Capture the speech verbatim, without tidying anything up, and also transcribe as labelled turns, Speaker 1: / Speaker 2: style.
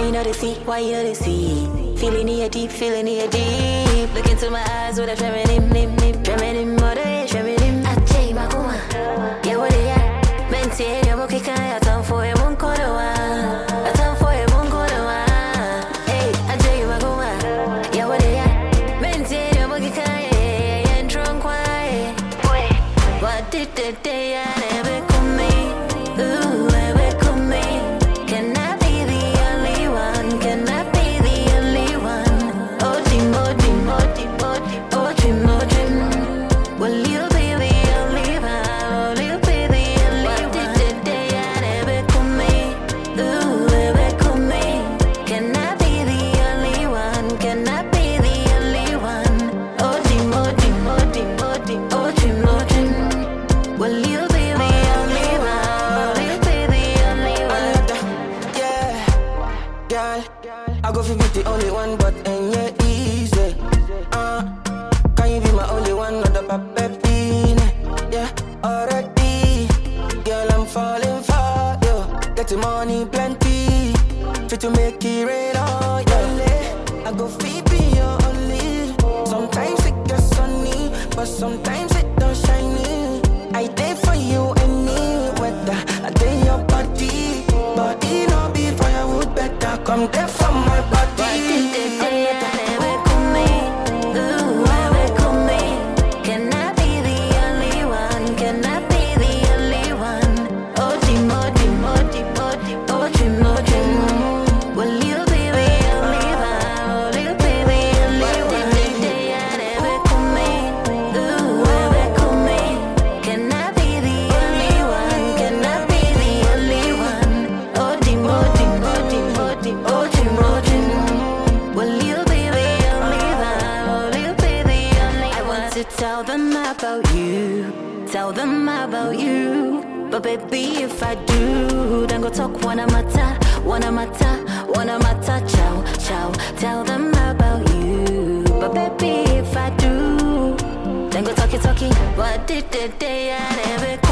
Speaker 1: you know they see? Why you know they see? Feeling it deep, feeling it deep. Look into my eyes with a trembling, nim, nim, trembling, mother, trembling. I take my kuma. Yeah, what it is? Men say you're okay, can I turn for a monk or one? I turn for a monk or one. Hey, I take my kuma. Yeah, what it is? Men say you're okay, can I and drunk wine? What did the day I never come me? Ooh, never come me. Can I be the only one? Can I be the only one? Oh, dream, oh, dream, oh, dream, oh, dream, oh, dream, oh, dream. Will you be the only one? Will you be the only one? What did the day I never come me? Ooh, never come me. Can I be the only one? Can I be the only one? Oh, dream, oh, dream, oh, dream, oh, dream, oh, dream, oh, dream. Will you be the only one? Will you be the only one?
Speaker 2: Yeah, girl, I go fi be the only one, but ain't yeah easy. Uh, can you be my only one, not the baby? Yeah, already, girl, I'm falling for you. Getting money plenty, fit to make it rain on you. I go fi be your only. Sometimes it gets sunny, but sometimes it don't shiny. I did for you any weather. I did your body, body no be firewood better. Come there for my body.
Speaker 1: What did the day I never come me? Ooh, never come me. Can I be the only one? Can I be the only one? Oh, dream, oh, dream, oh, dream, oh, dream, oh, dream, oh, dream. Will you be the only one? Will you be the only one? What did the day I never come me? Ooh, never come me. Can I be the only one? Can I be the only one? Oh, dream, oh, dream, oh, dream, oh, dream, oh, dream, oh, dream. Will you be the only one? Will you be the only one? I want to tell them about you, tell them about you. But baby, if I do, then go talk one mata, one mata, one mata, ciao, ciao. Tell them about you. But baby, if I do, then go talkie talkie. What did the day I never